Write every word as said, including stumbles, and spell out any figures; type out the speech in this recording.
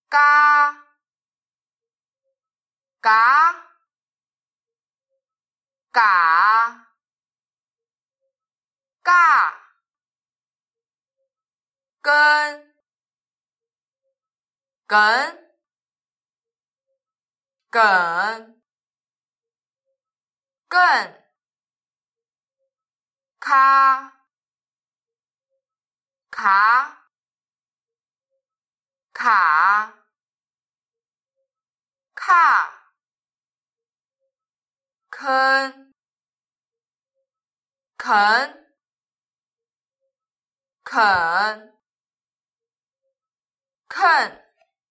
嘎嘎嘎嘎，跟梗梗更，咔卡卡卡，坑肯肯肯。